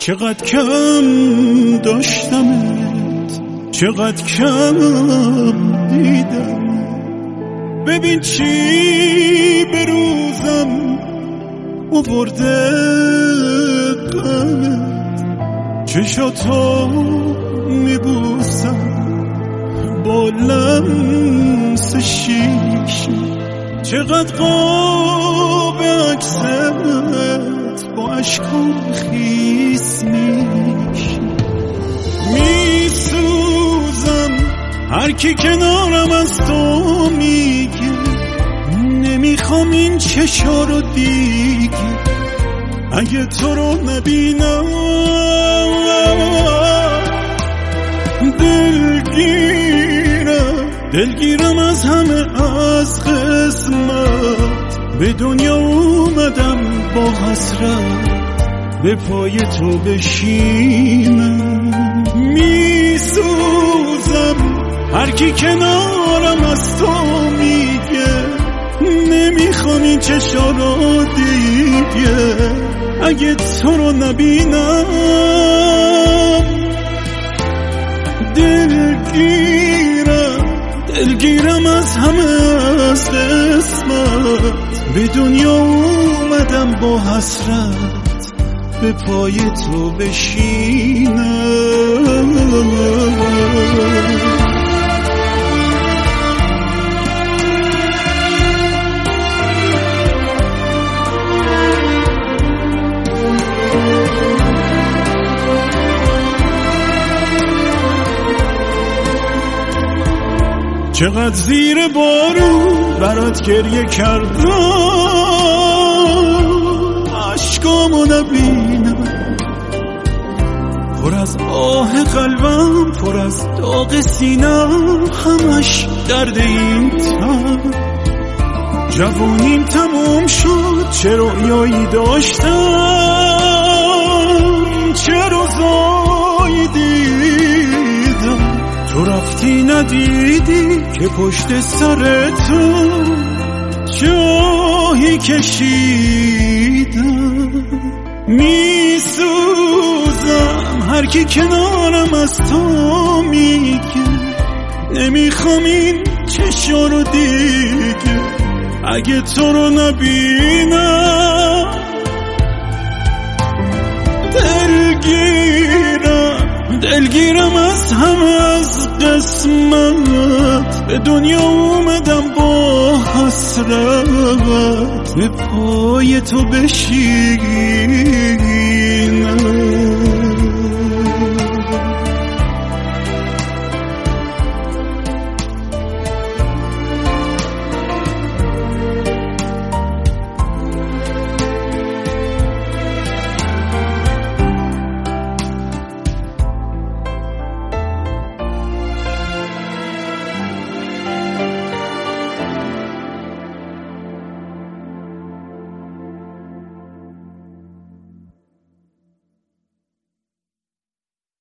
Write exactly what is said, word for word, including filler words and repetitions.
چقدر کم داشتمت، چقدر کم دیدم. ببین چی به روزم آورده غمت، چشاتو میبوسم با لمس شیشه. چقدر قاب عکست با عشقم خیس میشه. میسوزم هر کی کنارم از تو میگه نمیخوام این چشا رو دیگه. اگه تو رو نبینم دلگیرم، دلگیرم از همه از قسمت. به دنیا اومدم با حسرت به پای تو بشینم. میسوزم هر کی کنارم از تو میگه نمیخوام این چشا رو دیگه. اگه تو رو نبینم دلگیرم، دلگیرم از همه از قسمت. به دنیا اومدم با حسرت به پای تو بشینم. چقدر زیر بارون برات گریه کردم، عشقامو نبینم. پر از آه قلبم، پر از داغ سینم، همش درد این تن. جوانیم تموم شد، چه رویایی داشتم، چه روزایی دیدم. تو رفتی ندیدی که پشت سر تو جاهی کشیدم. میسوزم هر کی کنارم از تو میگه نمیخوام این چشا رو دیگه. اگه تو رو نبینم دلگیرم، دلگیرم از همه از قسمت. به دنیا اومدم با حسرت به پای تو بشینم.